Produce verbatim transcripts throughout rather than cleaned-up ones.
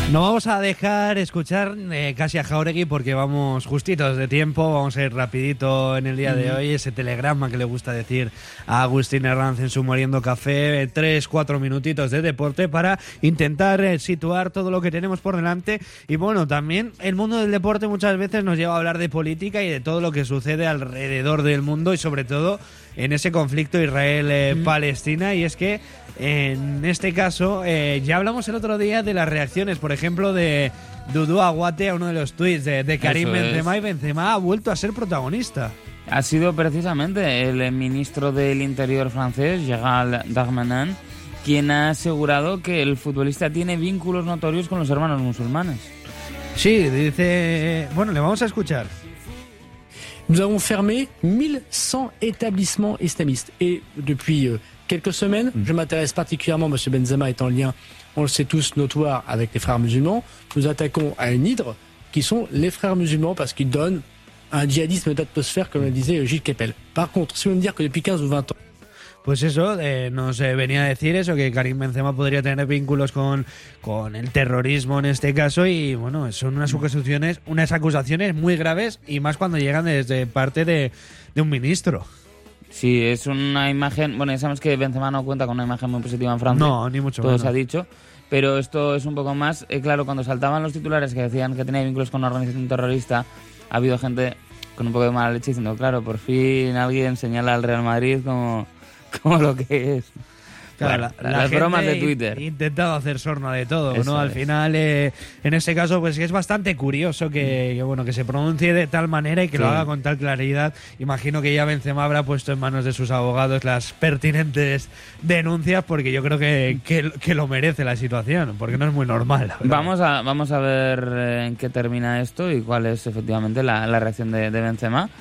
No vamos a dejar escuchar eh, casi a Jauregui porque vamos justitos de tiempo, vamos a ir rapidito en el día de hoy, ese telegrama que le gusta decir a Agustín Herranz en su Moliendo Café, tres, cuatro minutitos de deporte para intentar eh, situar todo lo que tenemos por delante. Y bueno, también el mundo del deporte muchas veces nos lleva a hablar de política y de todo lo que sucede alrededor del mundo y sobre todo en ese conflicto Israel-Palestina, y es que en este caso eh, ya hablamos el otro día de las reacciones, por ejemplo, de Dudu Aguate a uno de los tuits de, de Karim Benzema, y Benzema ha vuelto a ser protagonista. Ha sido precisamente el ministro del Interior francés, Gérald Darmanin, quien ha asegurado que el futbolista tiene vínculos notorios con los hermanos musulmanes. Sí, dice... Bueno, le vamos a escuchar. Nous avons fermé mille cent établissements islamistes. Et depuis euh, quelques semaines, je m'intéresse particulièrement, M. Benzema est en lien, on le sait tous, notoire avec les frères musulmans. Nous attaquons à une hydre qui sont les frères musulmans parce qu'ils donnent un djihadisme d'atmosphère, comme le disait Gilles Kepel. Par contre, si vous me dire que depuis quinze ou vingt ans, pues eso, eh, nos eh, venía a decir eso, que Karim Benzema podría tener vínculos con, con el terrorismo en este caso, y bueno, son unas acusaciones, unas acusaciones muy graves, y más cuando llegan desde parte de, de un ministro. Sí, es una imagen... Bueno, ya sabemos que Benzema no cuenta con una imagen muy positiva en Francia. No, ni mucho todo menos. Se ha dicho. Pero esto es un poco más... Eh, claro, cuando saltaban los titulares que decían que tenía vínculos con una organización terrorista, ha habido gente con un poco de mala leche diciendo, claro, por fin alguien señala al Real Madrid como... como lo que es. Claro, bueno, la, las la bromas de gente Twitter. Intentado hacer sorna de todo, Eso ¿no? Al es. final, eh, en este caso, pues es bastante curioso que, que bueno que se pronuncie de tal manera y que Sí. lo haga con tal claridad. Imagino que ya Benzema habrá puesto en manos de sus abogados las pertinentes denuncias, porque yo creo que, que, que lo merece la situación, porque no es muy normal. Vamos a, vamos a ver eh, en qué termina esto y cuál es efectivamente la, la reacción de, de Benzema.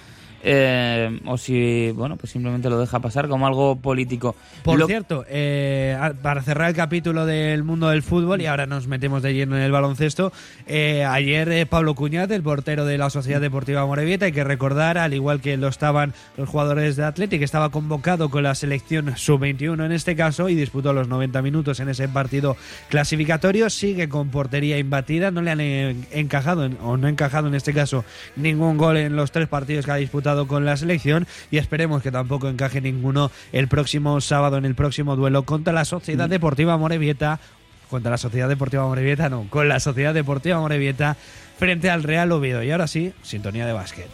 Eh, o si, bueno, pues simplemente lo deja pasar como algo político. Por lo... cierto, eh, para cerrar el capítulo del mundo del fútbol, y ahora nos metemos de lleno en el baloncesto, eh, ayer eh, Pablo Cuñat, el portero de la Sociedad Deportiva Amorebieta, hay que recordar, al igual que lo estaban los jugadores de Athletic, estaba convocado con la selección sub veintiuno en este caso, y disputó los noventa minutos en ese partido clasificatorio. Sigue con portería imbatida, no le han encajado, en, o no ha encajado en este caso, ningún gol en los tres partidos que ha disputado con la selección, y esperemos que tampoco encaje ninguno el próximo sábado en el próximo duelo contra la Sociedad Deportiva Amorebieta, contra la Sociedad Deportiva Amorebieta no, con la Sociedad Deportiva Amorebieta frente al Real Oviedo. Y ahora sí, sintonía de básquet.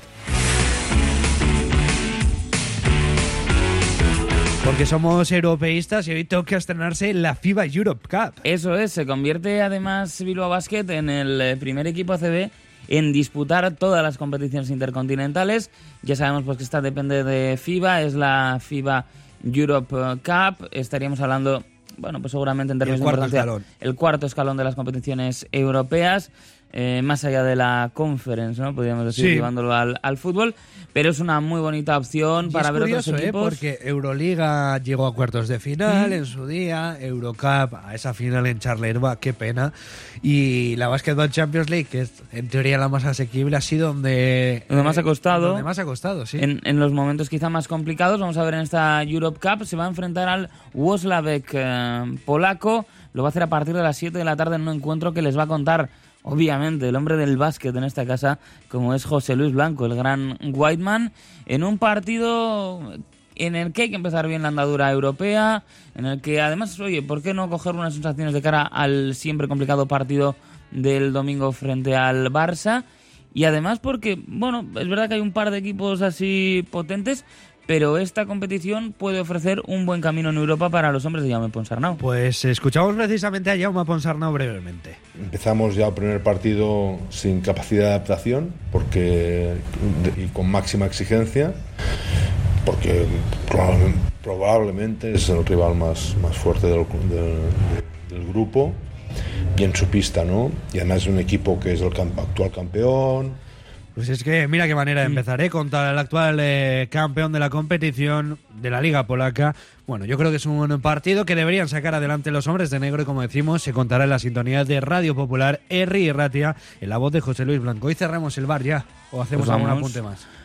Porque somos europeístas y hoy toca estrenarse la FIBA Europe Cup. Eso es, se convierte además Bilbao Basket en el primer equipo A C B en disputar todas las competiciones intercontinentales. Ya sabemos pues que esta depende de FIBA, es la FIBA Europe Cup. Estaríamos hablando, bueno, pues seguramente en términos de importancia, escalón. el cuarto escalón de las competiciones europeas, eh, más allá de la Conference, ¿no? Podríamos decir, Sí. llevándolo al, al fútbol, pero es una muy bonita opción Y para es ver curioso, otros equipos. ¿eh? Porque Euroliga llegó a cuartos de final en su día, Eurocup a esa final en Charleroi, qué pena, y la Basketball Champions League, que es en teoría la más asequible, ha sido donde... Donde más ha costado. Donde más ha costado, sí. En, en los momentos quizá más complicados. Vamos a ver en esta Europe Cup, se va a enfrentar al Włocławek eh, polaco. Lo va a hacer a partir de las siete de la tarde en un encuentro que les va a contar, obviamente, el hombre del básquet en esta casa, como es José Luis Blanco, el gran Whiteman, en un partido en el que hay que empezar bien la andadura europea, en el que además, oye, ¿por qué no coger unas sensaciones de cara al siempre complicado partido del domingo frente al Barça? Y además porque, bueno, es verdad que hay un par de equipos así potentes, pero esta competición puede ofrecer un buen camino en Europa para los hombres de Jaume Ponsarnau. Pues escuchamos precisamente a Jaume Ponsarnau brevemente. Empezamos ya el primer partido sin capacidad de adaptación porque y con máxima exigencia, porque probablemente, probablemente es el rival más, más fuerte del, del, del grupo y en su pista, ¿no? Y además es un equipo que es el camp- actual campeón. Pues es que mira qué manera de empezar, ¿eh? Contra el actual eh, campeón de la competición de la Liga Polaca. Bueno, yo creo que es un buen partido que deberían sacar adelante los hombres de negro, y como decimos, se contará en la sintonía de Radio Popular, Herri y Ratia, en la voz de José Luis Blanco. Hoy cerramos el bar ya, o hacemos Pues algún vamos. apunte más.